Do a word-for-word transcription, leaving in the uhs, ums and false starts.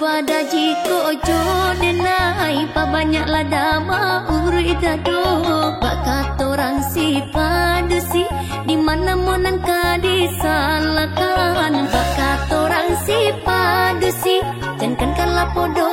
pada jiko ojo denai pa banyak lada mauri dado bakat orang si padusi di mana monan ka disalahkan bakat orang si padusi jangan kan podo